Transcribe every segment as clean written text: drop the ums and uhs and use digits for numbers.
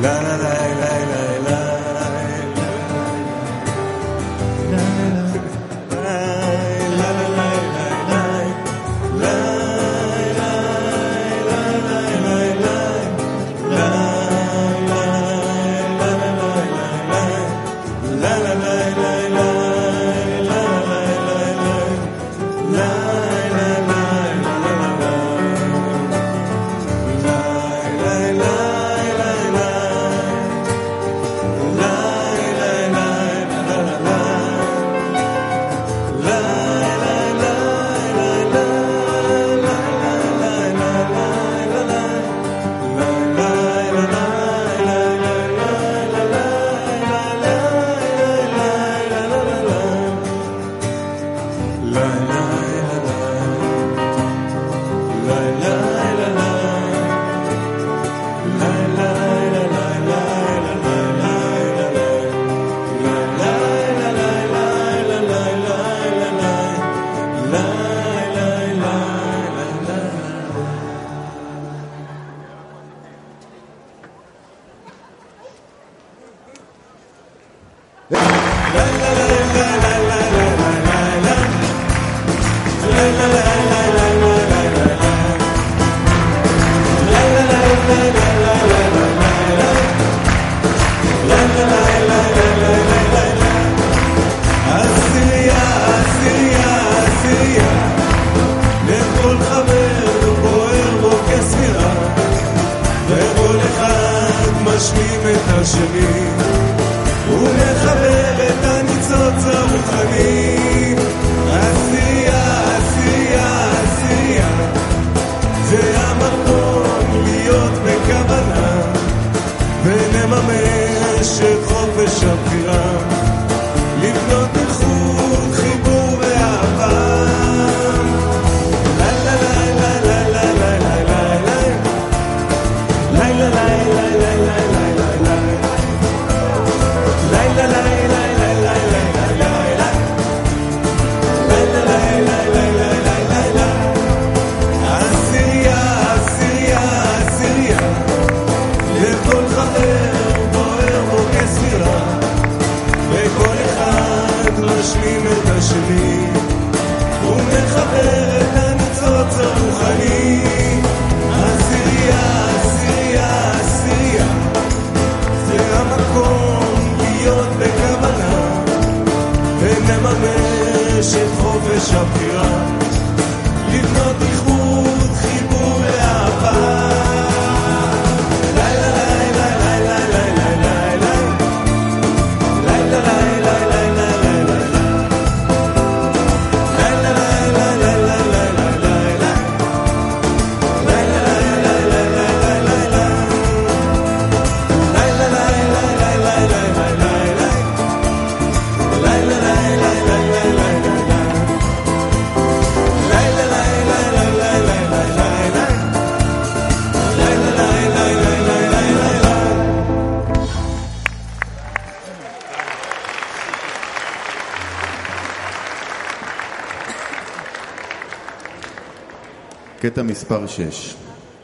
קטע מספר 6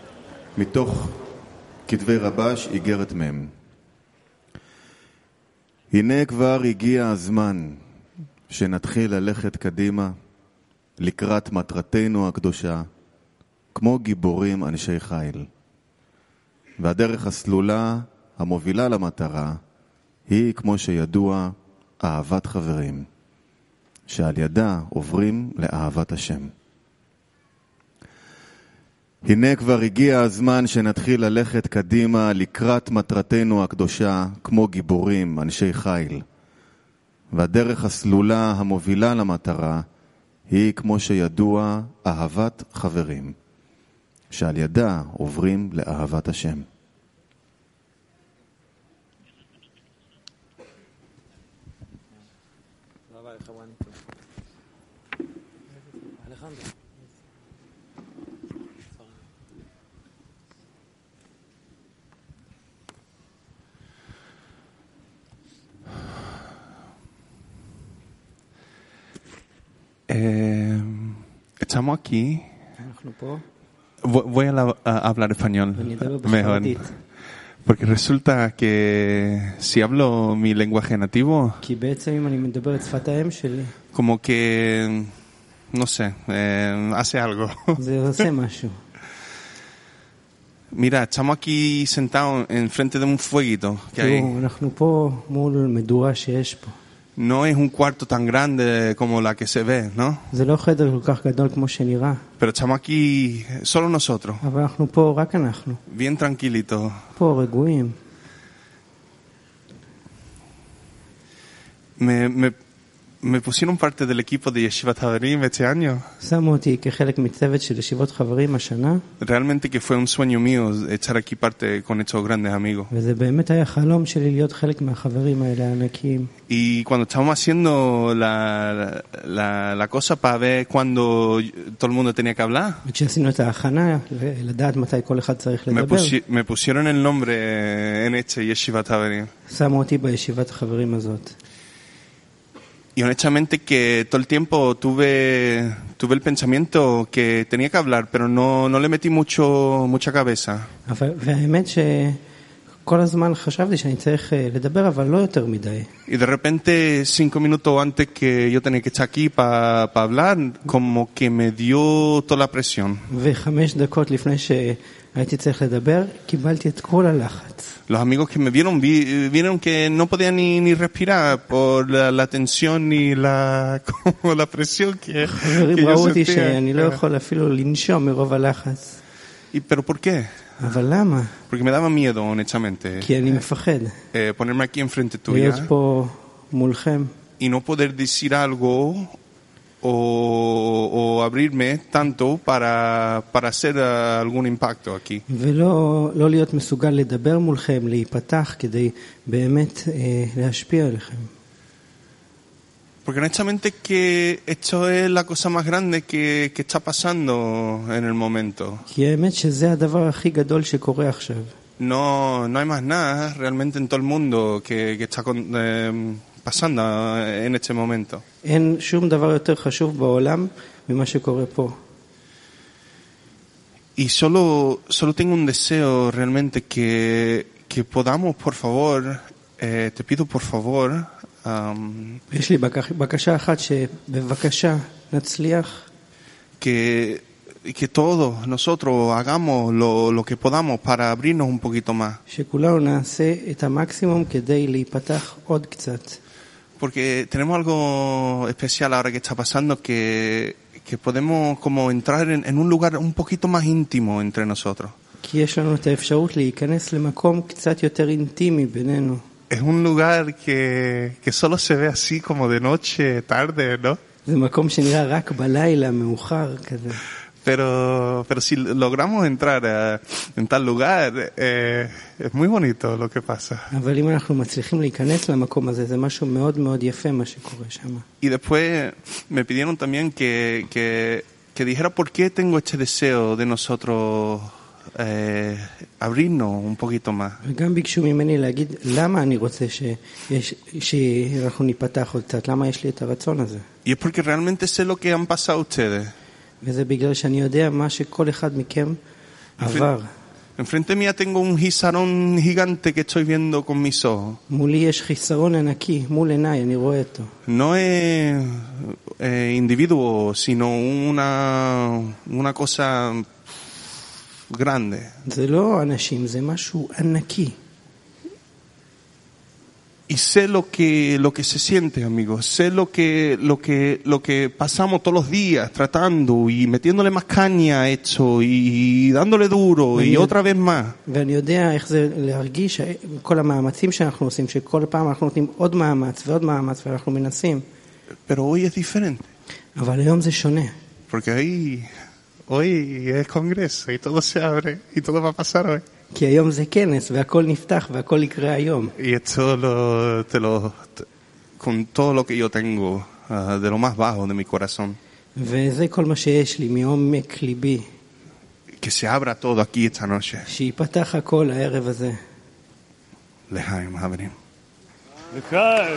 מתוך כתבי רבש איגרת מ'. הנה כבר הגיע הזמן שנתחיל ללכת קדימה לקראת מטרתנו הקדושה כמו גיבורים אנשי חיל, והדרך הסלולה המובילה למטרה היא, כמו שידוע, אהבת חברים, שעל ידה עוברים לאהבת השם. הנה כבר הגיע הזמן שנתחיל ללכת קדימה לקראת מטרתנו הקדושה כמו גיבורים אנשי חיל, והדרך הסלולה המובילה למטרה היא, כמו שידוע, אהבת חברים, שעל ידה עוברים לאהבת השם. Estamos aquí. Voy a hablar español. Mejor. Porque resulta que si hablo mi lenguaje nativo, כי בעצם אם אני מדבר את שפת האם שלי, como que, no sé, hace algo. זה עושה משהו. Mira, estamos aquí sentados enfrente de un fueguito que hay. תראו, אנחנו פה מול מדורה שיש פה. No es un cuarto tan grande como la que se ve, ¿no? זה לא חדר כל כך גדול כמו שנראה, Pero estamos aquí solo nosotros, אבל אנחנו פה, רק אנחנו. bien tranquilitos. פה רגועים. Me pusieron parte del equipo de Yeshivat Haverim este año. שמו אותי כחלק מצוות של ישיבות חברים השנה, Realmente que fue un sueño mío estar aquí parte con estos grandes amigos. וזה באמת היה חלום שלי להיות חלק מהחברים האלה הענקיים. Y cuando estábamos haciendo la cosa para ver cuándo todo el mundo tenía que hablar, וכשעשינו את ההכנה, לדעת מתי כל אחד צריך לדבר, me pusieron el nombre en este Yeshivat Haverim. שמו אותי בישיבת החברים הזאת. Y honestamente que todo el tiempo tuve el pensamiento que tenía que hablar, pero no le metí mucha cabeza. והאמת שכל הזמן חשבתי שאני צריך לדבר, אבל לא יותר מדי. Y de repente, 5 minutos antes que yo tenía que estar aquí para hablar, como que me dio toda la presión. 5 דקות לפני שהייתי צריך לדבר, קיבלתי את כל הלחץ. Los amigos que me vieron que no podía ni respirar por la tensión y la presión que חברים yo ראו אותי sentía. שאני לא יכול אפילו לנשום מרוב הלחץ. ¿Pero por qué? אבל למה? Porque me daba miedo, honestamente, כי אני מפחד. ponerme aquí enfrente להיות tuya פה מולכם, y no poder decir algo o abrirme tanto para hacer algún impacto aquí. ולא להיות מסוגל לדבר מולכם, להיפתח כדי באמת להשפיע עליכם. Porque honestamente que esto es la cosa más grande que está pasando en el momento. כי האמת שזה הדבר הכי גדול שקורה עכשיו. No hay más nada realmente en todo el mundo que está pasando en este momento. אין שום דבר יותר חשוב בעולם ממה שקורה פה. Y solo tengo un deseo realmente que podamos, por favor, te pido por favor, יש לי בקשה אחת שבבקשה נצליח que todos nosotros hagamos lo que podamos para abrirnos un poquito más. שכולנו נעשה את המקסימום כדי להיפתח עוד קצת. Porque tenemos algo especial ahora que está pasando que podemos como entrar en un lugar un poquito más íntimo entre nosotros. כי יש לנו את האפשרות להיכנס למקום קצת יותר אינטימי בינינו. Es un lugar que solo se ve así como de noche, tarde, ¿no? זה מקום שנראה רק בלילה, מאוחר כזה. Pero si logramos entrar en tal lugar, es muy bonito lo que pasa. אבל אם אנחנו מצליחים להיכנס למקום הזה, זה משהו מאוד מאוד יפה מה שקורה שם. Y después me pidieron también que dijera por qué tengo este deseo de nosotros abrirnos un poquito más. וגם ביקשו ממני להגיד למה אני רוצה שאנחנו ניפתח עוד קצת, למה יש לי את הרצון הזה. Y es porque realmente sé lo que han pasado ustedes. וזה בגלל שאני יודע מה שכל אחד מכם עבר. Enfrente mía tengo un gizarón gigante que estoy viendo con mis ojos. מולי יש חיסרון ענקי, מול עיניי, אני רואה אותו. No es individuo, sino una cosa grande. זה לא אנשים, זה משהו ענקי. Y sé lo que se siente, amigos. Sé lo que pasamos todos los días tratando y metiéndole más caña a esto y dándole duro y otra vez más. ואני יודע איך זה להרגיש כל המאמצים שאנחנו עושים, שכל פעם אנחנו נותנים עוד מאמץ ועוד מאמץ ואנחנו מנסים. Pero hoy es diferente. אבל היום זה שונה. Porque hoy es congreso y todo se abre y todo va a pasar hoy. כי היום זה כנס והכל נפתח והכל יקרה היום. Y esto con todo lo que yo tengo, de lo más bajo de mi corazón. וזה כל מה שיש לי מעומק ליבי. Que se abra todo aquí esta noche. שיפתח הכל הערב הזה. Lejaim, Haverim. לחיים.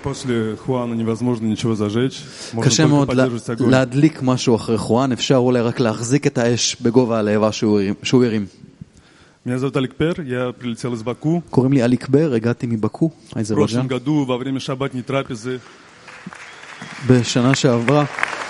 после Хуана невозможно ничего зажечь. Можно קשה только מאוד поддерживать огонь. להדליק משהו אחרי חואן, אפשר אולי רק להחזיק את האש בגובה הלהבה שהוא הרים. Меня зовут Алик Пер, я прилетел из Баку. קוראים לי אליק בר, הגעתי מבקו, В прошлом אזרבייג'אן. году во время шаббатной трапезы בשנה שעברה,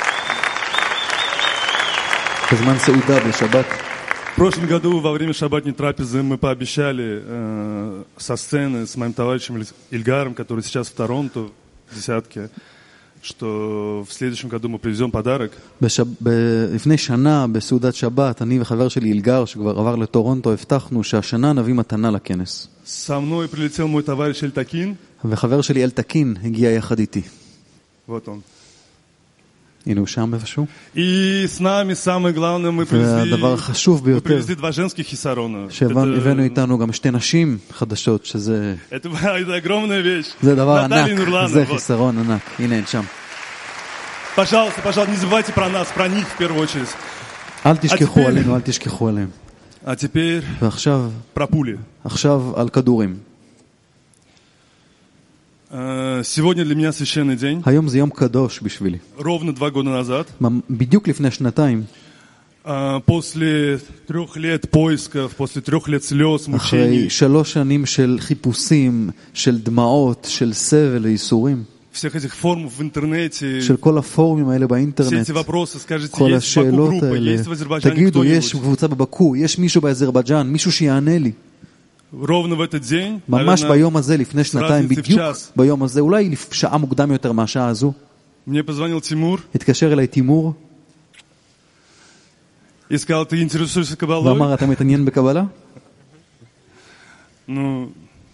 בזמן סעודה בשבת, В прошлом году во время шаббатной трапезы мы пообещали со сцены с моим товарищем Ильгаром, который сейчас в Торонто, в десятке, что в следующем году мы привезем подарок. לפני שנה, בסעודת שבת, אני וחבר שלי אילגר, שכבר עבר לטורונטו, הבטחנו שהשנה נביא מתנה לכנס. Со мной прилетел мой товарищ Эльтакин. וחבר שלי אלתקין הגיע יחד איתי. Вот он. הנה הוא שם איפשהו. И с нами самое главное, мы והדבר החשוב ביותר, привезли два женских хисарона. שהבאנו איתנו גם שתי נשים חדשות, שזה Это огромная вещь. זה דבר Наталья ענק, Нурланова, זה вот. חיסרון ענק. הנה הן שם. Пожалуйста, пожалуйста, не забывайте про нас, про них в первую очередь. אל תשכחו עלינו, אל תשכחו עליהם. А теперь ועכשיו, про пули. על כדורים. Сегодня для меня священный день. היום זה יום קדוש בשבילי. Ровно 2 года назад, בדיוק לפני שנתיים, после 3 лет поисков, после 3 лет слез, אחרי мучений, 3 שנים של חיפושים, של דמעות, של סבל וייסורים, всех этих форумов в интернете, של כל הפורומים האלה все באינטרנט, эти вопросы, скажите, כל есть в Баку השאלות группа, האלה, есть в Азербайджане תגידו, יש кто-нибудь? קבוצה בבקו, יש מישהו באזרבייג'אן, מישהו שיענה לי. Ровно в этот день, ממש наверное, ביום הזה, לפני שנתיים, разницы в בדיוק час. ביום הזה, אולי שעה מוקדם יותר מהשעה הזו, мне позвонил Тимур התקשר אליי תימור, и сказал, ты интересуешься кабалой? ואמר, אתה מתעניין בקבלה? Ну,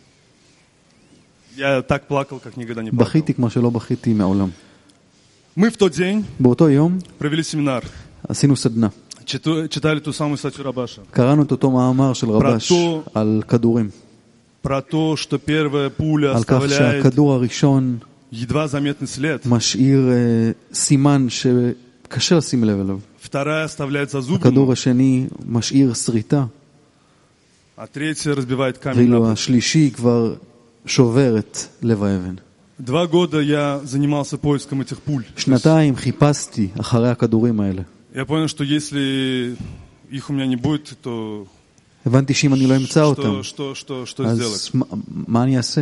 я так плакал, как никогда не плакал. בכיתי כמו שלא בכיתי מעולם. Мы в тот день באותו יום провели семинар, עשינו סדנה. читали ту самую статью Рабаша, קראנו את אותו מאמר של רבש על כדורים, про то, что первая пуля על כך оставляет שהכדור הראשון едва заметный след, משאיר סימן שקשה לשים לב אליו. вторая оставляет הכדור зазубрину, השני משאיר שריטה, а третья разбивает камень на ואילו пол. השלישי כבר שובר את לב האבן. 2 года я занимался поиском этих пуль. שנתיים חיפשתי אחרי הכדורים האלה. Я понял, что если их у меня не будет, то הבנתי שאם אני לא אמצא אותם, что сделать? אז מה אני אעשה?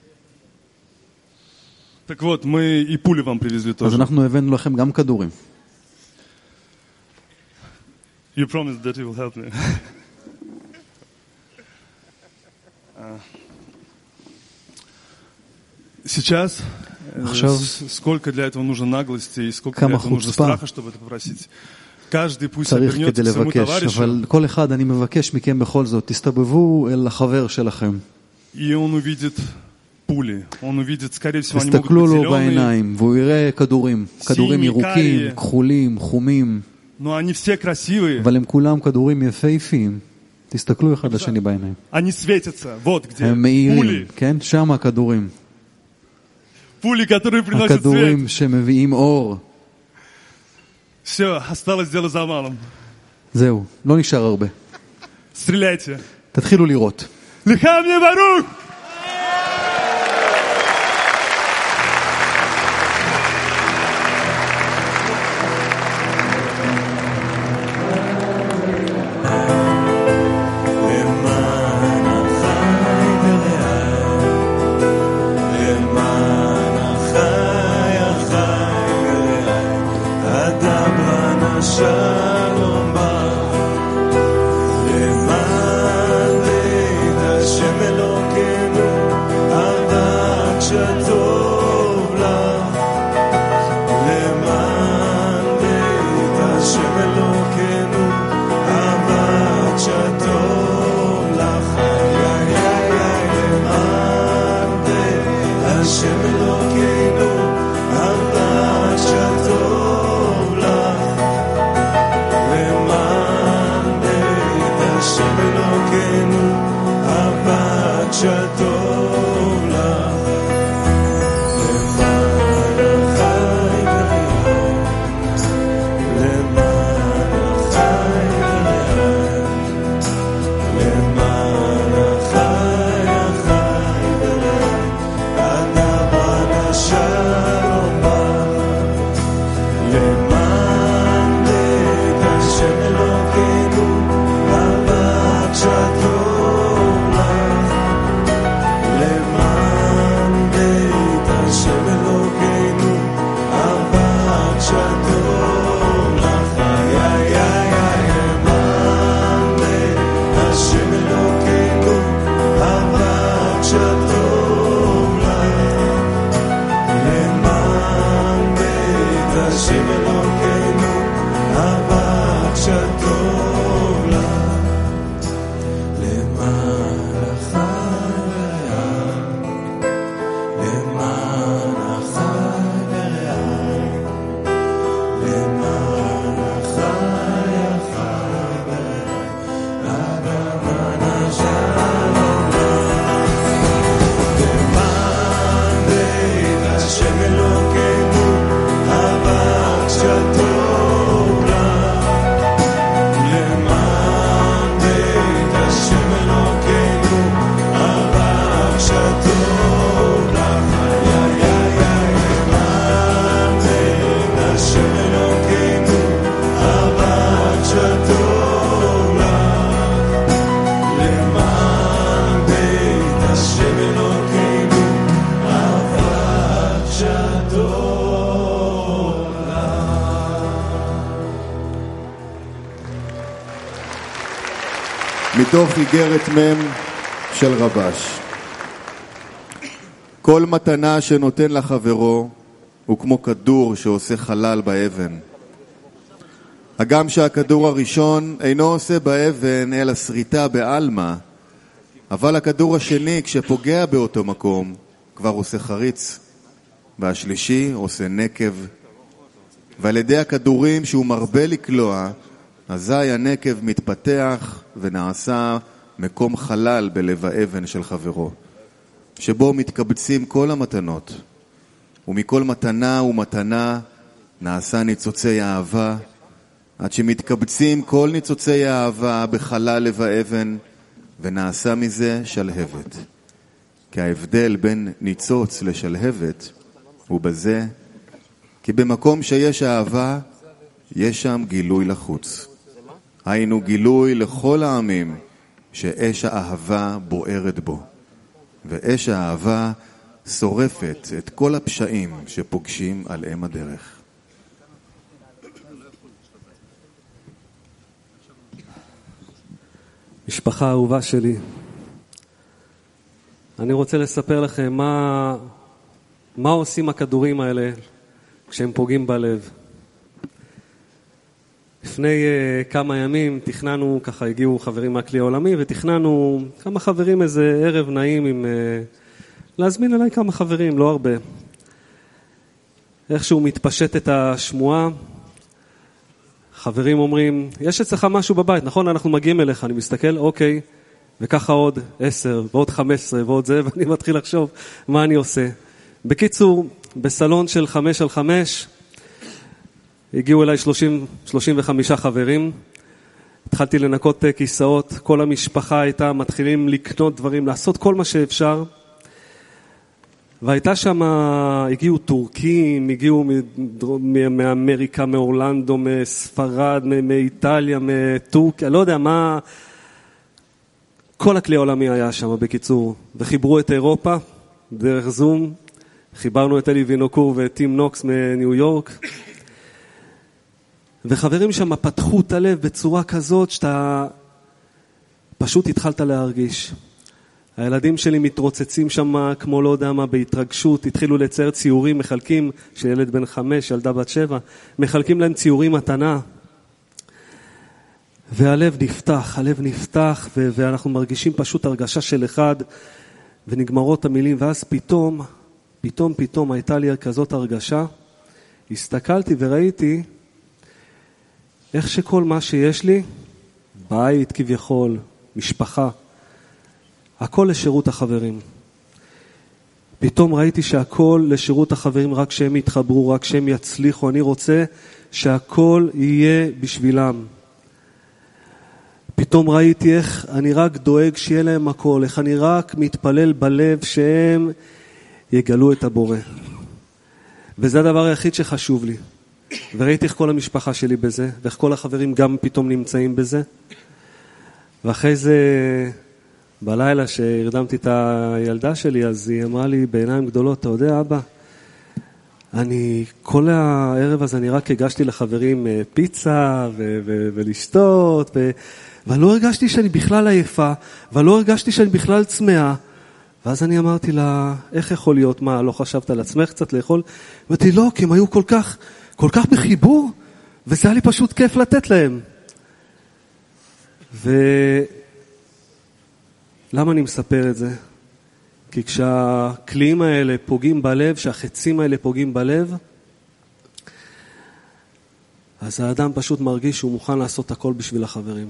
Так вот, мы и пули вам привезли אז тоже. אנחנו הבאנו לכם גם כדורים. You promised that you will help me. Сейчас сколько для этого нужно наглости и сколько для этого нужно страха, чтобы это попросить. Каждый пусть צריך обернется כדי к своему לבקש, товарищу, אבל כל אחד אני מבקש מכם בכל זאת, תסתובבו אל החבר שלכם, и он увидит пули. Он увидит, скорее всего, они могут תסתכלו быть לו зеленые, בעיניים, והוא יראה כדורים, כדורים סיני, ירוקים, קארי. כחולים, חומים, но они все красивые. אבל הם כולם כדורים יפהפיים. תסתכלו אחד לשני בעיניים. Они светятся. Вот где. הם מאירים, Пули. כן? שם הכדורים. Пули, которые приносят свет. הכדורים שמביאים אור. Все, осталось дело за малым. זהו, לא נשאר הרבה. Стреляйте. תתחילו לראות. Лихам не барух! השם אלוקינו אהבה כשטוב לה למען החי ורעי למען החי ורעי למען החי ורעי למען השלום למען בית השם אלוקינו אהבה כשטוב לה למען בית השם אלוקינו אהבה כשטוב לה למען בית השם אלוקינו אהבה כשטוב לה למען בית השם אלוקינו אהבה כשטוב לה. מתוך איגרת מ' של רבש. כל מתנה שנותן לחברו הוא כמו כדור שעושה חלל באבן. הגם שהכדור הראשון אינו עושה באבן אלא שריטה בעלמא, אבל הכדור השני כשפוגע באותו מקום כבר עושה חריץ, והשלישי עושה נקב, ועל ידי הכדורים שהוא מרבה לקלוע, אזי הנקב מתפתח ונעשה מקום חלל בלב האבן של חברו, שבו מתקבצים כל המתנות, ומכל מתנה ומתנה נעשה ניצוצי אהבה, עד שמתקבצים כל ניצוצי האהבה בחלל לב האבן, ונעשה מזה שלהבת. כי ההבדל בין ניצוץ לשלהבת הוא בזה, כי במקום שיש אהבה, יש שם גילוי לחוץ. היינו גילוי לכל העמים שאש האהבה בוערת בו, ואש האהבה שורפת את כל הפשעים שפוגשים על אם הדרך. משפחה אהובה שלי, אני רוצה לספר לכם מה עושים הכדורים האלה כשהם פוגעים בלב. לפני כמה ימים תכננו, ככה הגיעו חברים מהכלי העולמי, ותכננו כמה חברים איזה ערב נעים עם להזמין אליי כמה חברים, לא הרבה. איכשהו מתפשט את השמועה, חברים אומרים, יש אצלך משהו בבית, נכון? אנחנו מגיעים אליך, אני מסתכל, אוקיי, וככה עוד 10 ועוד 15 ועוד זה, ואני מתחיל לחשוב מה אני עושה. בקיצור, בסלון של 5x5, הגיעו אליי 35 חברים, התחלתי לנקות כיסאות, כל המשפחה הייתה, מתחילים לקנות דברים, לעשות כל מה שאפשר, והייתה שם, הגיעו טורקים, הגיעו מאמריקה, מאורלנדו, מספרד, מאיטליה, מטורקיה, לא יודע מה, כל הכלי העולמי היה שם בקיצור, וחיברו את אירופה דרך זום, חיברנו את אלי וינוקור וטים נוקס מניו יורק, וחברים שם פתחו את הלב בצורה כזאת שאתה פשוט התחלת להרגיש. הילדים שלי מתרוצצים שם כמו לא יודע מה בהתרגשות, התחילו לצייר ציורים, מחלקים, שילד בן 5, ילדה בת 7, מחלקים להם ציורים מתנה. והלב נפתח, ואנחנו מרגישים פשוט הרגשה של אחד, ונגמרות המילים, ואז פתאום הייתה לי כזאת הרגשה, הסתכלתי וראיתי איך שכל מה שיש לי, בית כביכול, משפחה, הכל לשירות החברים. פתאום ראיתי שהכל לשירות החברים, רק שהם יתחברו, רק שהם יצליחו. אני רוצה שהכל יהיה בשבילם. פתאום ראיתי איך אני רק דואג שיהיה להם הכל, איך אני רק מתפלל בלב שהם יגלו את הבורא. וזה הדבר היחיד שחשוב לי. וראיתי איך כל המשפחה שלי בזה, ואיך כל החברים גם פתאום נמצאים בזה. ואחרי זה, בלילה שהרדמתי את הילדה שלי, אז היא אמרה לי בעיניים גדולות, אתה יודע אבא, כל הערב הזה אני רק הגשתי לחברים פיצה ולשתות, ואני לא הרגשתי שאני בכלל עייפה, ולא הרגשתי שאני בכלל צמאה. ואז אני אמרתי לה, איך יכול להיות? מה, לא חשבת על עצמך קצת לאכול? אמרתי, לא, כי הם היו כל כל כך בחיבור, וזה היה לי פשוט כיף לתת להם. למה אני מספר את זה? כי כשהכלים האלה פוגעים בלב, כשהחצים האלה פוגעים בלב, אז האדם פשוט מרגיש שהוא מוכן לעשות הכל בשביל החברים.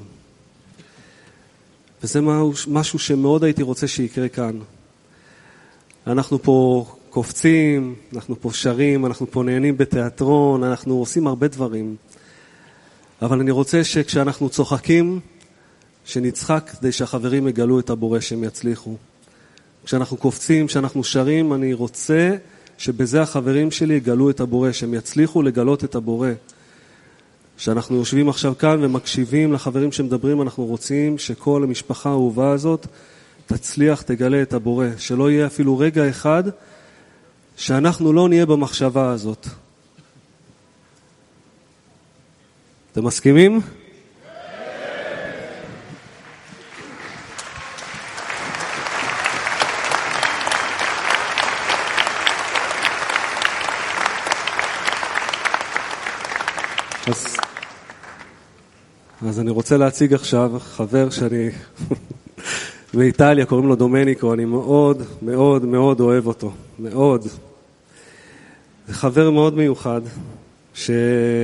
וזה משהו שמאוד הייתי רוצה שיקרה כאן. אנחנו פה קופצים, אנחנו פה שרים, אנחנו פה נהנים בתיאטרון, אנחנו עושים הרבה דברים. אבל אני רוצה שכשאנחנו צוחקים, שנצחק כדי שהחברים יגלו את הבורא שהם יצליחו. כשאנחנו קופצים, כשאנחנו שרים, אני רוצה שבזה החברים שלי יגלו את הבורא, שהם יצליחו לגלות את הבורא. כשאנחנו יושבים עכשיו כאן ומקשיבים לחברים שמדברים, אנחנו רוצים שכל המשפחה האהובה הזאת תצליח, תגלה את הבורא. שלא יהיה אפילו רגע אחד שאנחנו לא נהיה במחשבה הזאת. אתם מסכימים? אז אני רוצה להציג עכשיו חבר שאני באיטליה, קוראים לו דומניקו, אני מאוד מאוד מאוד אוהב אותו, מאוד. זה חבר מאוד מיוחד, שהוא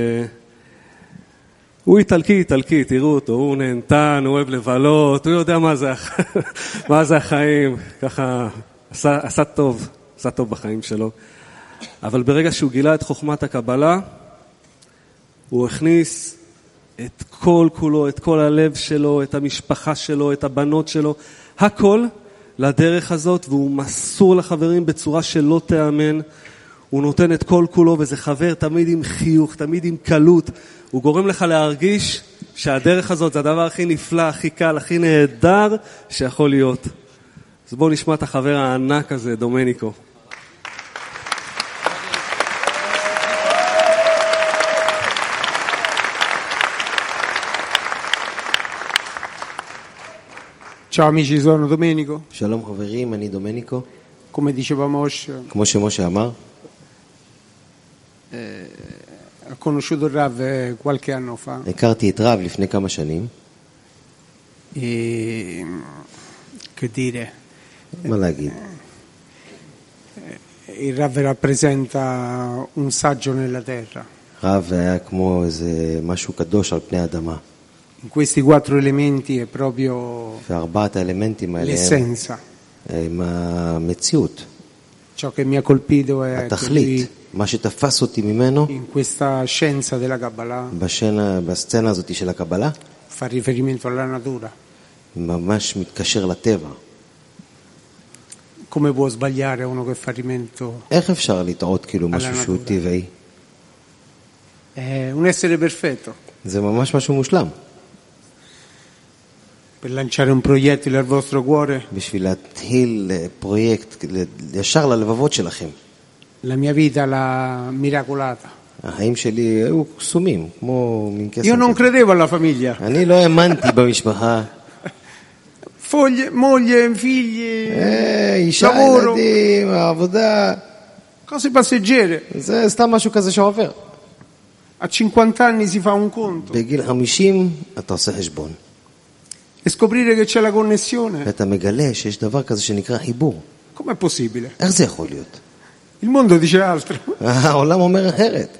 איטלקי, תראו אותו, הוא נהנתן, הוא אוהב לבלות, הוא יודע מה זה החיים, ככה עשה טוב בחיים שלו. אבל ברגע שהוא גילה את חוכמת הקבלה, הוא הכניס את כל כולו, את כל הלב שלו, את המשפחה שלו, את הבנות שלו, הכל לדרך הזאת, והוא מסור לחברים בצורה שלא תאמן. הוא נותן את כל כולו, וזה חבר תמיד עם חיוך, תמיד עם קלות. הוא גורם לך להרגיש שהדרך הזאת זה הדבר הכי נפלא, הכי קל, הכי נהדר שיכול להיות. אז בואו נשמע את החבר הענק הזה, דומניקו. Ciao amici, sono Domenico. שלום חברים, אני דומניקו. Come diceva Moshe, כמו שמשה אמר, ho conosciuto il Rav qualche anno fa. הכרתי את רב לפני כמה שנים. Che dire, מה להגיד? il Rav rappresenta un saggio nella terra. רב היה כמו איזה משהו קדוש על פני האדמה. In questi 4 elementi è proprio וארבעת האלמנטים האלה l'essenza. הם המציאות, Ciò che mi ha colpito è che התכלית. lui, מה שתפס אותי ממנו in questa scienza della Kabbalah, בסצנה הזאת של הקבלה, fa riferimento alla natura. ממש מתקשר לטבע. Come può sbagliare uno che fa riferimento? איך אפשר לטעות כאילו משהו שהוא טבעי? È un essere perfetto. זה ממש משהו מושלם. Per lanciare un proiettile al vostro cuore, בשביל להתחיל פרויקט ישר ללבבות שלכם. la mia vita l'ha miracolata. החיים שלי היו קסומים, כמו מין קסם. Io non credevo alla famiglia. אני לא האמנתי במשפחה. Moglie, figli, אישה, lavoro, ילדים, העבודה. cose passeggere. זה סתם משהו כזה שעובר. A 50 anni si fa un conto. בגיל 50 אתה עושה חשבון. E scoprire che c'è la connessione. ואתה מגלה שיש דבר כזה שנקרא חיבור. Com'è possibile? איך זה יכול להיות? Il mondo dice altro. העולם אומר אחרת.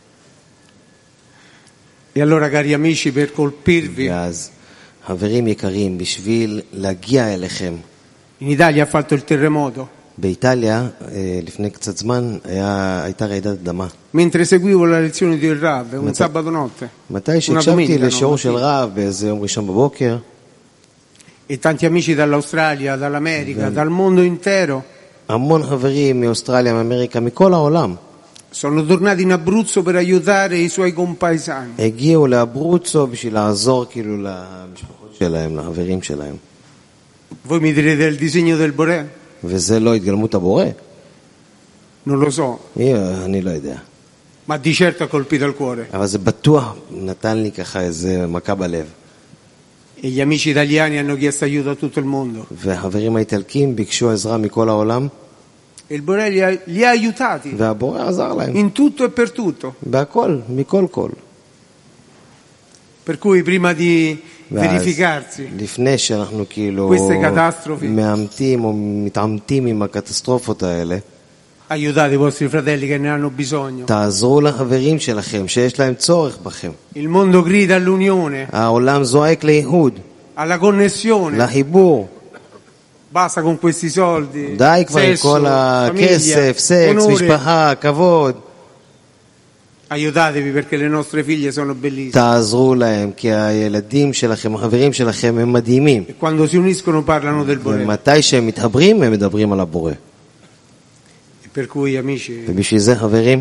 E allora, cari amici, per colpirvi, ואז, חברים יקרים, בשביל להגיע אליכם, in Italia ha fatto il terremoto. באיטליה, לפני קצת זמן, הייתה רעידת אדמה. Mentre seguivo la lezione di Rav, un sabato notte, מתי שהקשבתי לשיעור של רב באיזה יום ראשון בבוקר, e tanti amici dall'Australia, dall'America, dal mondo intero, המון חברים מאוסטרליה, מאמריקה, מכל העולם, sono tornati in Abruzzo per aiutare i suoi compaesani. הגיעו לאברוצו בשביל לעזור כאילו למשפחות שלהם, לחברים שלהם. Voi mi direte il disegno del Boré? וזה לא התגלמות הבורא? Non lo so, אני לא יודע. ma di certo ha colpito il cuore. אבל זה בטוח נתן לי ככה איזה מכה בלב. E gli amici italiani hanno chiesto aiuto a tutto il mondo. והחברים האיטלקים ביקשו עזרה מכל העולם. E il Bore li ha aiutati והבורא עזר להם. in tutto e per tutto. בהכל, מכל כל. Per cui prima di ואז, verificarsi לפני שאנחנו כאילו queste catastrofi, מאמתים או מתעמתים עם הקטסטרופות האלה, aiutate i vostri fratelli che ne hanno bisogno. תעזרו לחברים שלכם שיש להם צורך בכם. Il mondo grida all'unione, העולם זועק לאיחוד, alla connessione. לחיבור. Basta con questi soldi, די כבר עם sesso, כל famiglia, הכסף, סקס, onore. משפחה, כבוד. Aiutatevi perché le nostre figlie sono bellissime. תעזרו להם, כי הילדים שלכם, החברים שלכם הם מדהימים. E quando si uniscono parlano del Bore. ומתי שהם מתחברים, הם מדברים על הבורא. E per cui amici, ובשביל זה, חברים,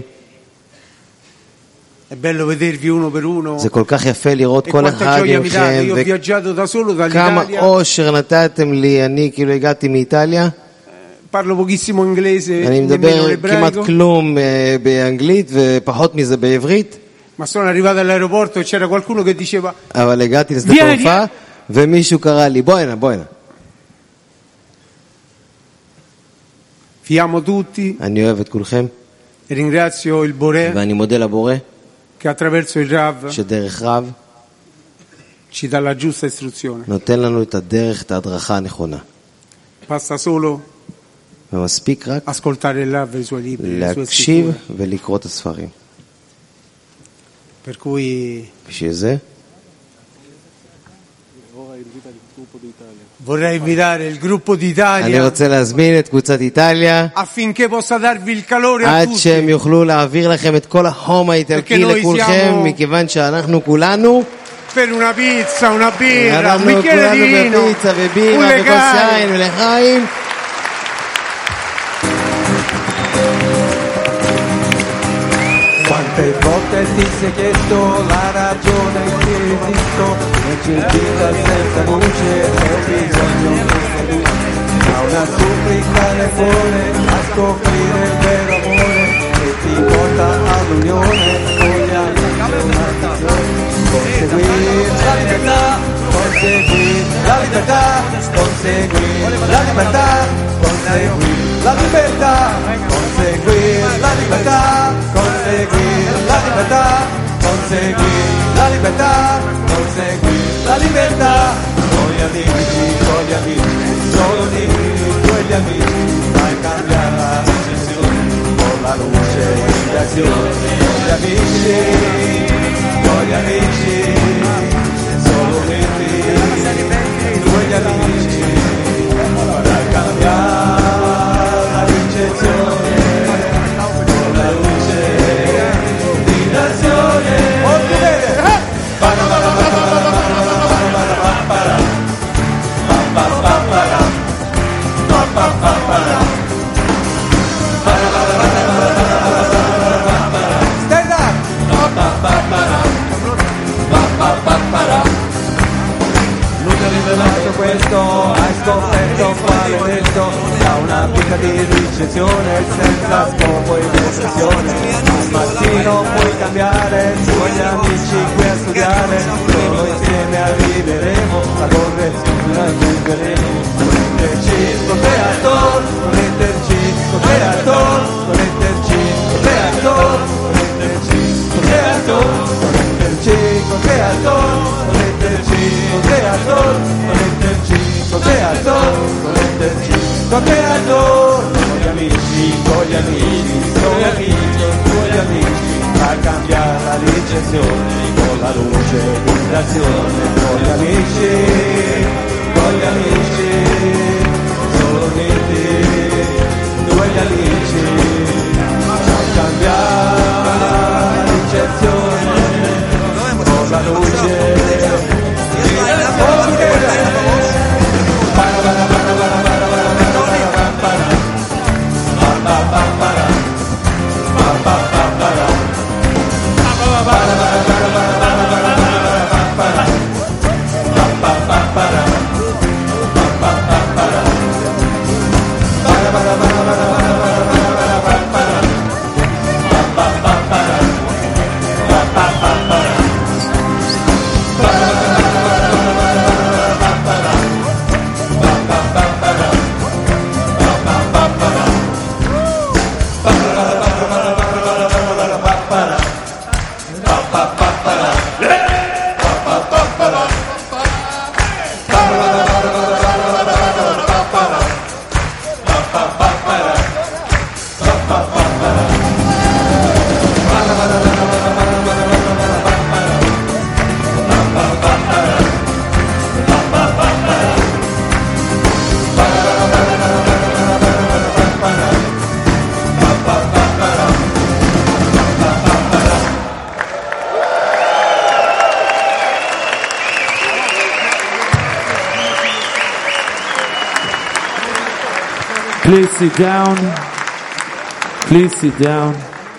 è bello vedervi uno per uno. זה כל כך יפה לראות E כל quanta אחד gioia mi date. מכם, Io ho viaggiato da solo וכמה dall'Italia. אושר נתתם לי, אני כאילו הגעתי מאיטליה, Parlo pochissimo inglese, אני nemmeno מדבר כמעט l'ebraico. כלום באנגלית ופחות מזה בעברית, Ma sono arrivato all'aeroporto e c'era qualcuno che diceva אבל הגעתי לשדה Vieni. תעופה ומישהו קרא לי בוא הנה, בוא הנה. vi amo tutti אני אוהב את כולכם e ringrazio il Bore ואני מודה לבורא che attraverso il Rav שדרך רב ci dà la giusta istruzione. נותן לנו את הדרך, את ההדרכה הנכונה. Basta solo ומספיק רק ascoltare il Rav e i suoi libri, le sue להקשיב scritture. ולקרוא את הספרים. Per cui בשביל זה vorrei invitare il gruppo אני d'Italia רוצה להזמין את קבוצת איטליה affinché possa darvi il calore a עד tutti. שהם יוכלו להעביר לכם את כל החום האיטלקי Perché noi לכולכם, siamo- מכיוון שאנחנו כולנו Per una pizza, una birra, un אנחנו bicchiere di כולנו vino, בפיצה un ובירה וכוס legale. יין ולחיים. Quante volte ti sei chiesto la ragione che esisto, nel vita senza luce e ho bisogno di luce, ma una supplica nel cuore a scoprire il vero amore che ti porta all'unione con gli amici e una nazione. Conseguire la libertà, conseguire la libertà, conseguire la libertà, conseguire la libertà, conseguire la libertà, conseguire la libertà, conseguire la libertà, conseguire la libertà. Con gli amici, solo di quegli amici, fai cambiare la situazione, con la luce e l'azione. Con gli amici, solo di quegli amici, fai cambiare la ricezione, con la luce di nazione. Stand up! Non ti ho rivelato questo, hai scoperto maledetto, da una vita di ricezione senza scopo e depressione. Al mattino puoi cambiare, con gli amici qui a studiare, solo insieme arriveremo, la correzione raggiungeremo. Connetterci creator, connetterci creator, connetterci creator, connetterci creator, connetterci creator, connetterci creator, connetterci creator, connetterci creator. Con gli amici, con gli amici, con gli amici, con gli amici, a cambiare la ricezione, con la luce di l'azione. Con gli amici, solo uniti, due gli amici, a cambiare la ricezione, con la luce di sit down. Please sit down.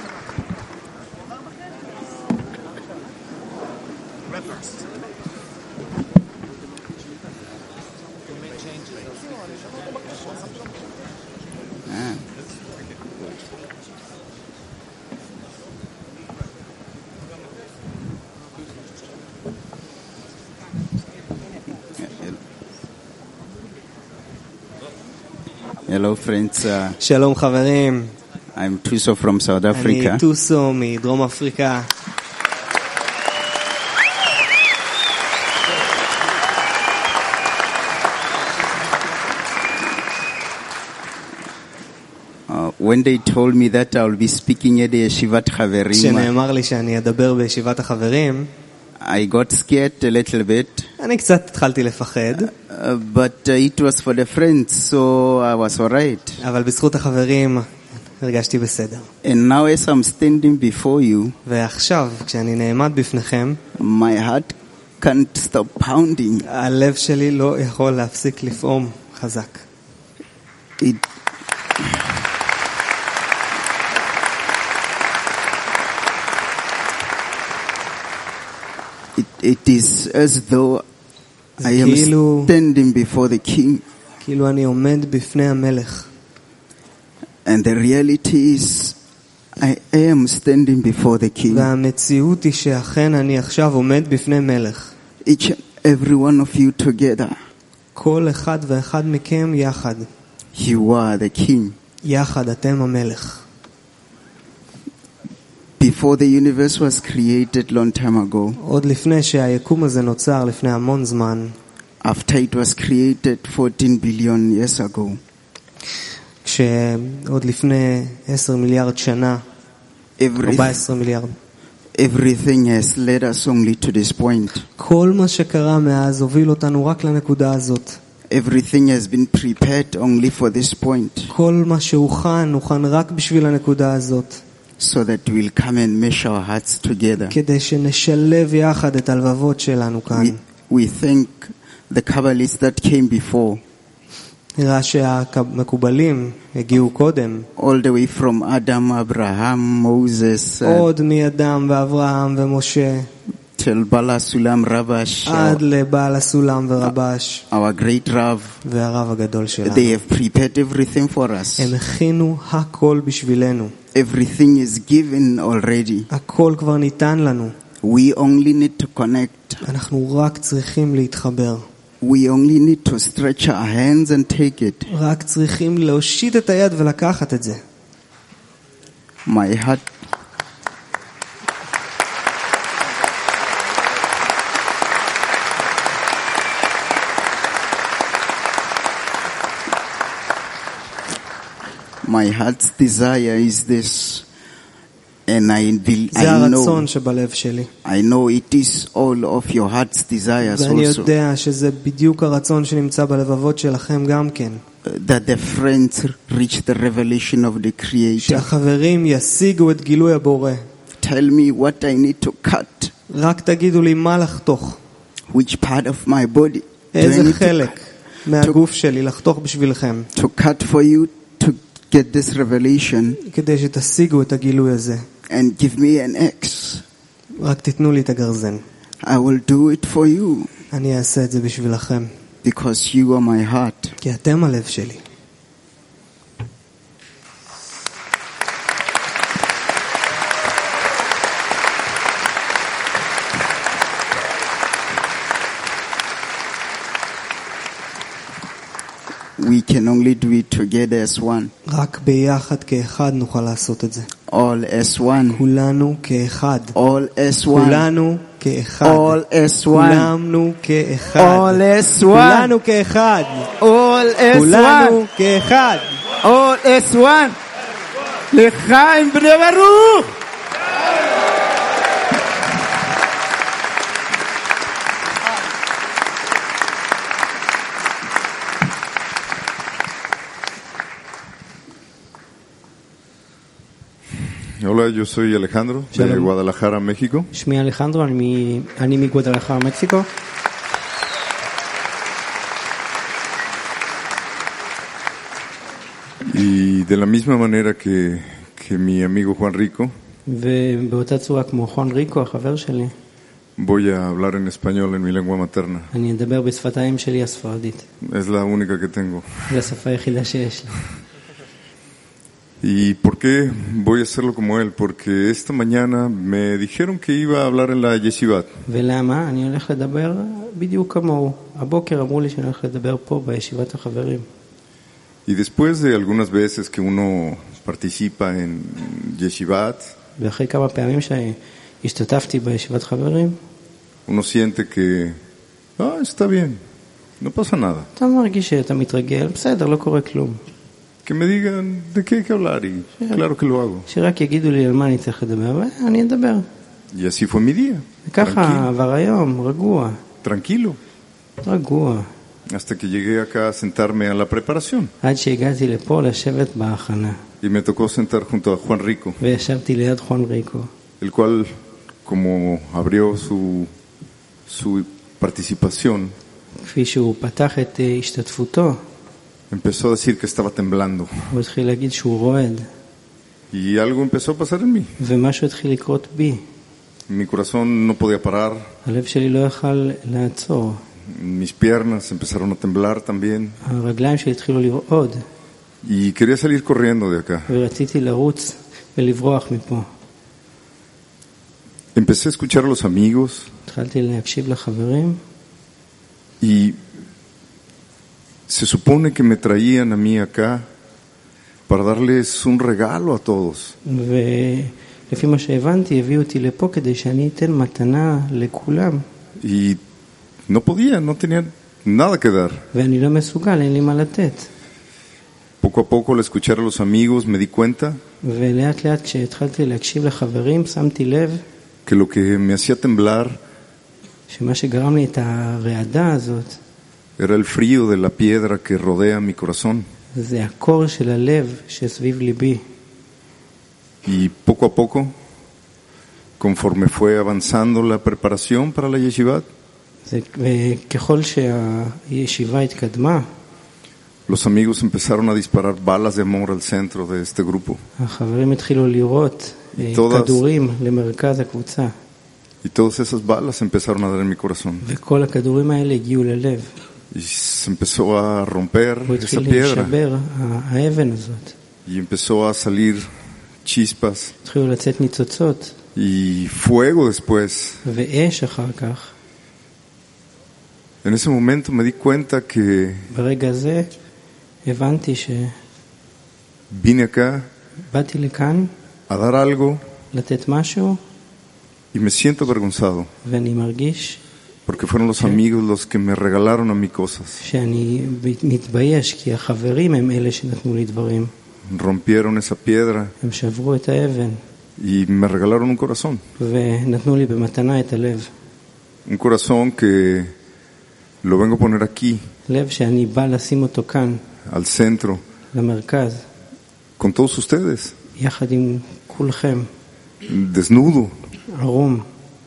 Hello friends, שלום חברים, I'm Tuso from South אני Africa. טוסו מדרום אפריקה. When they told me that I will be speaking at the Yeshivat Chaverim, כשנאמר לי שאני אדבר בישיבת החברים, I got scared a little bit, אני קצת התחלתי לפחד, but it was for the friends, so I was alright. אבל בזכות החברים הרגשתי בסדר. And now as I'm standing before you, ועכשיו, כשאני נעמד בפניכם, my heart can't stop pounding. הלב שלי לא יכול להפסיק לפעום חזק. It is as though I am standing before the king. כאילו אני עומד בפני המלך. And the reality is I am standing before the king. והמציאות היא שאכן אני עכשיו עומד בפני מלך. Each and every one of you together. כל אחד ואחד מכם יחד. You are the king. יחד אתם המלך. Before the universe was created long time ago. עוד לפני שהיקום הזה נוצר לפני המון זמן. After it was created 14 billion years ago. כשעוד לפני 10 מיליארד שנה, 14 מיליארד. Everything has led us only to this point. כל מה שקרה מאז הוביל אותנו רק לנקודה הזאת. Everything has been prepared only for this point. כל מה שהוכן רק בשביל הנקודה הזאת. So that we'll come and mesh our hearts together. כדי שנשלב יחד את הלבבות שלנו כאן. We thank the Kabbalists that came before. נראה שהמקובלים הגיעו קודם. All the way from Adam, Abraham, Moses. עוד מאדם ואברהם ומשה. Till Bala Sulam Rabash. עד לבעל הסולם ורבש. Our great Rav. והרב הגדול שלנו. They have prepared everything for us. הם הכינו הכל בשבילנו. Everything is given already. הכל כבר ניתן לנו. We only need to connect. אנחנו רק צריכים להתחבר. We only need to stretch our hands and take it. רק צריכים להושיט את היד ולקחת את זה. My heart My heart's desire is this, and I know it is all of your heart's desires also. ואני יודע שזה בדיוק הרצון שנמצא בלבבות שלכם גם כן. That the friends reach the revelation of the Creator. שהחברים ישיגו את גילוי הבורא. Tell me what I need to cut. רק תגידו לי מה לחתוך. Which part of my body? איזה חלק מהגוף שלי לחתוך בשבילכם. To cut for you to get this revelation. כדי שתשיגו את הגילוי הזה. And give me an axe. רק תתנו לי את הגרזן. I will do it for you. אני אעשה את זה בשבילכם. Because you are my heart. כי אתם הלב שלי. We can only do it together as one. רק ביחד כאחד נוכל לעשות את זה. All as one. כולנו כאחד. All as one. כולנו כאחד. All as one. כולנו כאחד. All as one. כולנו כאחד. All as one. כולנו כאחד. All as one. לחיים בני ברוך. Hola, yo soy Alejandro de Guadalajara, México. שמי אלחנדרו, אני מגואדלחרה, מקסיקו. Y de la misma manera que mi amigo Juan Rico, ובאותה צורה כמו חואן ריקו, החבר שלי, voy a hablar en español en mi lengua materna. אני אדבר בשפתיים שלי הספרדית. Es la única que tengo. זו השפה היחידה שיש לי. ¿Y por qué voy a hacerlo como él? Porque esta mañana me dijeron que iba a hablar en la yeshivat. ולמה? אני הולך לדבר בדיוק כמוהו. הבוקר אמרו לי שאני הולך לדבר פה בישיבת החברים. Y después de algunas veces que uno participa en yeshivat, ואחרי כמה פעמים שהשתתפתי בישיבת חברים, uno siente que está bien, no pasa nada. אתה מרגיש שאתה מתרגל, בסדר, לא קורה כלום. Que me digan de qué hay que hablar y claro que lo hago. שרק יגידו לי על מה אני צריך לדבר, ואני אדבר. Y así fue mi día. וככה עבר היום, רגוע. Tranquilo. רגוע. Hasta que llegué acá a sentarme a la preparación. עד שהגעתי לפה לשבת בהכנה. Y me tocó sentar junto a Juan Rico. וישבתי ליד חואן ריקו. El cual, como abrió su participación, כפי שהוא פתח את השתתפותו, empezó a decir que estaba temblando. הוא התחיל להגיד שהוא רועד. Y algo empezó a pasar en mí. ומשהו התחיל לקרות בי. Mi corazón no podía parar. הלב שלי לא יכל לעצור. Mis piernas empezaron a temblar también. הרגליים שלי התחילו לרעוד. Y quería salir corriendo de acá. ורציתי לרוץ ולברוח מפה. Empecé a escuchar a los amigos. התחלתי להקשיב לחברים. Y se supone que me traían a mí acá para darles un regalo a todos. ולפי מה שהבנתי, הביאו אותי לפה כדי שאני אתן מתנה לכולם. Y no podía, no tenía nada que dar. ואני לא מסוגל, אין לי מה לתת. Poco a poco al escuchar a los amigos me di cuenta ולאט לאט כשהתחלתי להקשיב לחברים, שמתי לב que lo que me hacía temblar שמה שגרם לי את הרעדה הזאת era el frío de la piedra que rodea mi corazón. זה הקור של הלב שסביב ליבי. Y poco a poco, conforme fue avanzando la preparación para la yeshivat, וככל שהישיבה התקדמה, los amigos empezaron a disparar balas de amor al centro de este grupo. החברים התחילו לירות כדורים למרכז הקבוצה. Y todas esas balas empezaron a dar en mi corazón. וכל הכדורים האלה הגיעו ללב. Y se empezó a romper esa piedra. להישבר האבן הזאת. Y empezó a salir chispas. התחילו לצאת ניצוצות. Y fuego después. ואש אחר כך. En ese momento me di cuenta que ברגע זה הבנתי ש vine acá באתי לכאן a dar algo לתת משהו y me siento avergonzado ואני מרגיש porque fueron los amigos los que me regalaron a mí cosas. שאני מתבייש כי החברים הם אלה שנתנו לי דברים. Rompieron esa piedra הם שברו את האבן y me regalaron un corazón. ונתנו לי במתנה את הלב. Un corazón que lo vengo a poner aquí, לב שאני בא לשים אותו כאן, al centro, למרכז, con todos ustedes, יחד עם כולכם, desnudo. ערום.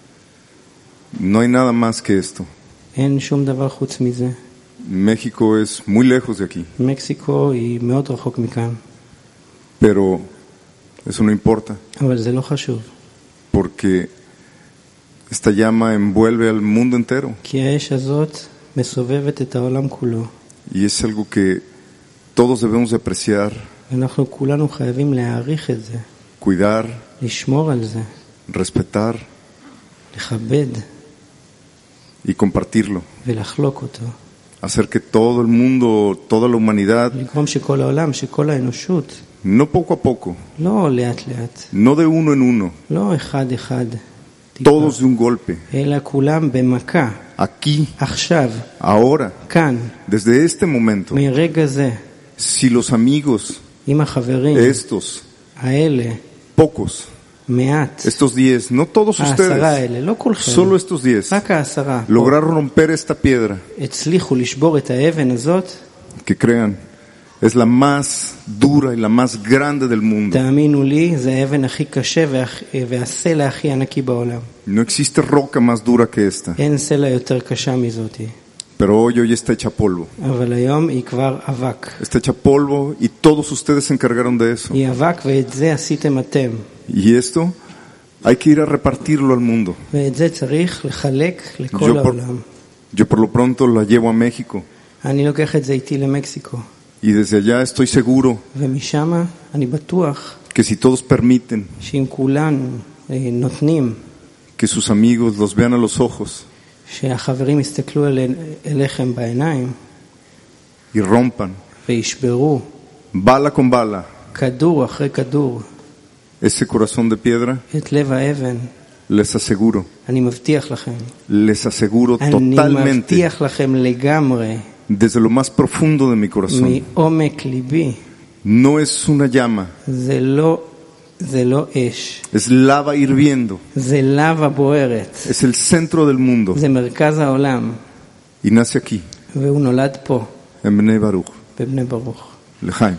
No hay nada más que esto. אין שום דבר חוץ מזה. México es muy lejos de aquí. מקסיקו היא מאוד רחוק מכאן. Pero eso no importa. אבל זה לא חשוב. Porque esta llama envuelve al mundo entero. כי האש הזאת מסובבת את העולם כולו. Y es algo que todos debemos de apreciar. אנחנו כולנו חייבים להעריך את זה. Cuidar. לשמור על זה. Respetar. לכבד. Y compartirlo. ולחלוק אותו. Hacer que todo el mundo, toda la humanidad, לגרום שכל העולם, שכל האנושות, no poco a poco, לא לאט לאט, no de uno en uno, לא אחד אחד, todos de un golpe, אלא כולם במכה, aquí, עכשיו, ahora, כאן, desde este momento, מרגע זה, si los amigos, עם החברים, estos, האלה, pocos, מעט, estos 10, no todos ustedes, האלה, לא כולכם, solo estos 10, רק 10, lograron romper esta piedra, הצליחו לשבור את האבן הזאת, que crean, es la más dura y la más grande del mundo. תאמינו לי, זה האבן הכי קשה והסלע הכי ענקי בעולם. No existe roca más dura que esta. אין סלע יותר קשה מזאת. Pero hoy está hecha polvo. אבל היום היא כבר אבק. Está hecha polvo y todos ustedes se encargaron de eso. היא אבק ואת זה עשיתם אתם. Y esto hay que ir a repartirlo al mundo. ואת זה צריך לחלק לכל העולם. Yo por lo pronto la llevo a México. אני לוקח את זה איתי למקסיקו. Y desde allá estoy seguro ומשם אני בטוח que si todos permiten שאם כולנו נותנים que sus amigos los vean a los ojos שהחברים יסתכלו אליכם בעיניים y rompan וישברו bala con bala כדור אחרי כדור ese corazón de piedra, את לב האבן, les aseguro, אני מבטיח לכם, les aseguro אני totalmente, מבטיח לכם לגמרי, desde lo más profundo de mi corazón, מעומק ליבי, no es una llama, זה לא אש, es lava hirviendo, זה לava בוערת, es el centro del mundo, זה מרכז העולם, y nace aquí, והוא נולד פה, en Bnei Baruch, בבני ברוך. לחיים.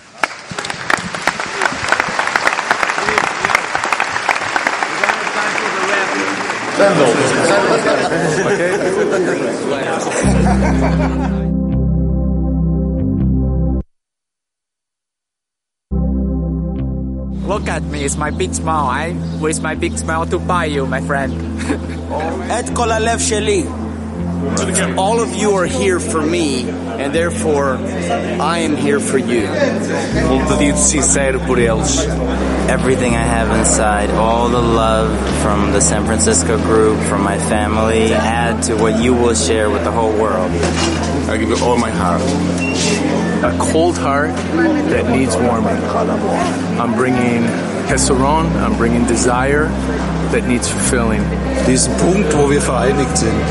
Look at me, it's my big smile. I waste my big smile to buy you, my friend. את כל הלב שלי. All of you are here for me, and therefore I am here for you. Pedido sincero por eles. Everything I have inside, all the love from the San Francisco group, from my family, add to what you will share with the whole world. I give you all my heart. A cold heart that needs warming. I'm bringing Hesseron, I'm bringing desire that needs fulfilling. Diesen Punkt, wo wir vereinigt sind.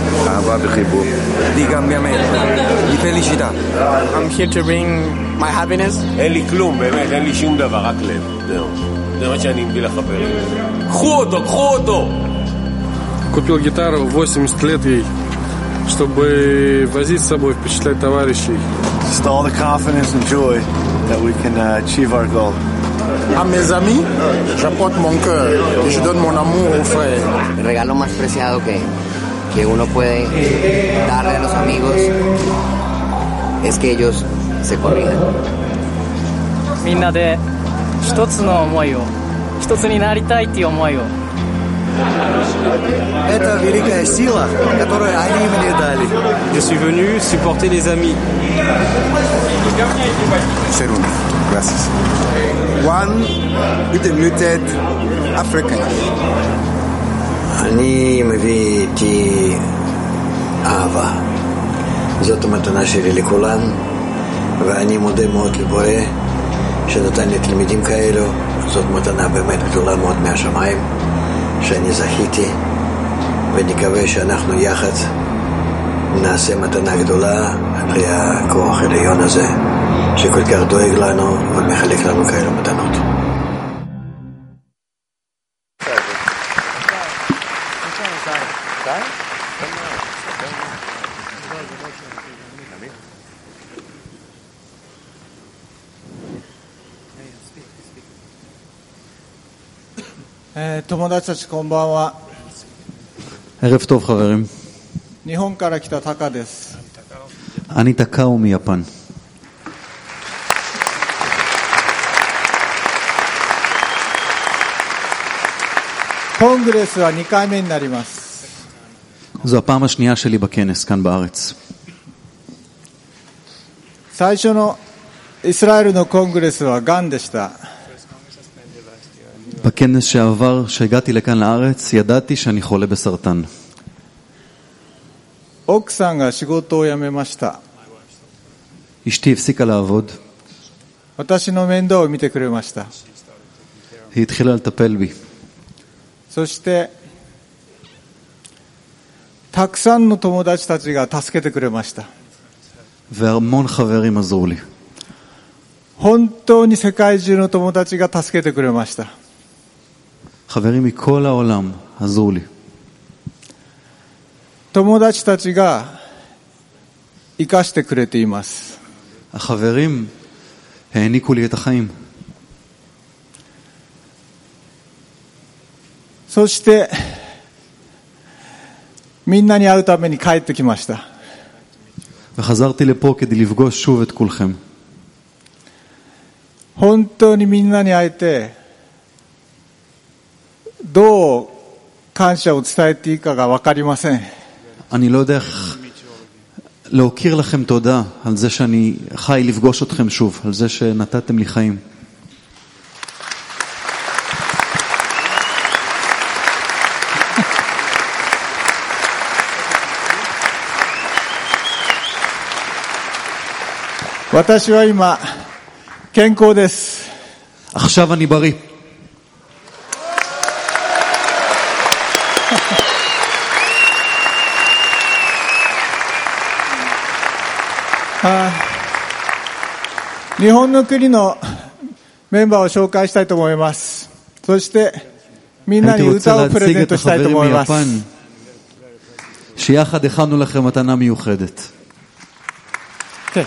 Die Felicidad. I'm here to bring my happiness. אין לי כלום, באמת, אין לי שום דבר, רק לב. זהו. זה מה שאני מביא לחברים. קחו אותו! Купил гитару, 80 лет ей, чтобы возить с собой, впечатлять товарищей. Just all the confidence and joy that we can achieve our goal. A mes amis, j'apporte mon cœur et je donne mon amour aux frères. El regalo más preciado que uno puede darle a los amigos es que ellos se corrijan. みんなで一つの思いを、一つになりたいっていう思いを。 Это великая сила, которую они мне дали. Je suis venu supporter les amis. Ser uno. Gracias. One with a muted African. אני מביא איתי אהבה. זאת המתנה שלי לכולם, ואני מודה מאוד לבורא שנתן לי תלמידים כאלו. זאת מתנה באמת גדולה מאוד מהשמיים שאני זכיתי, ונקווה שאנחנו יחד נעשה מתנה גדולה לכוח העליון הזה שכל כך דואג לנו ומחלק לנו כאלו מתנות. ערב טוב חברים. 日本から来たタカです。 אני טקאו מיפן. コングレスは2回目になります。 זו הפעם השנייה שלי בכנס כאן בארץ. 最初のイスラエルのコングレスはがんでした。 בכנס שעבר, שהגעתי לכאן לארץ, ידעתי שאני חולה בסרטן. 奥さんが仕事を辞めました。 אשתי הפסיקה לעבוד. 私の面倒を見てくれました。 היא התחילה לטפל בי. そしてたくさんの友達たちが助けてくれました。 והמון חברים עזרו לי. 本当に世界中の友達が助けてくれました。 חברים מכל העולם עזרו לי. 友達たちが生かしてくれています。 החברים העניקו לי את החיים. そしてみんなに会うために帰ってきました。 וחזרתי לפה כדי לפגוש שוב את כולכם. 本当にみんなに会えてどう感謝を伝えていいかが分かりません。 אני לא יודע איך להוקיר לכם תודה על זה שאני חי לפגוש אתכם שוב, על זה שנתתם לי חיים. 私は今健康です。 עכשיו אני בריא. 日本の国のメンバーを紹介したいと思います。そしてみんなに歌をプレゼントしたいと思います。 שיחד הכנו לכם מתנה מיוחדת. כן.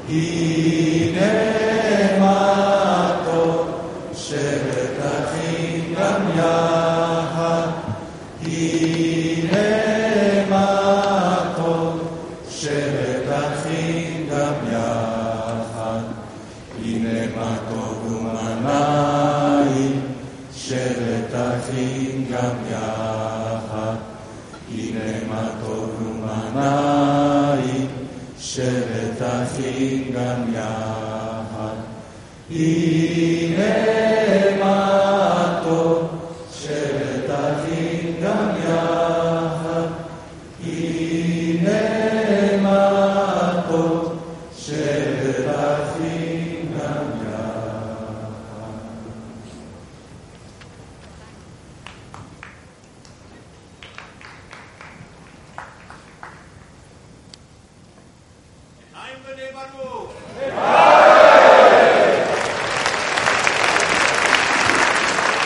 הנה מה טוב, שבת אחים גם יחד. הנה מה טוב, שבת אחים גם יחד. הנה מה טוב ומה נעים, שבת אחים גם יחד. הנה מה טוב ומה נעים, שבת אחים גם יחד. הנה מה טוב, שבת אחים גם יחד. הנה מה טוב, שבת אחים גם יחד. חיים בני ברוך.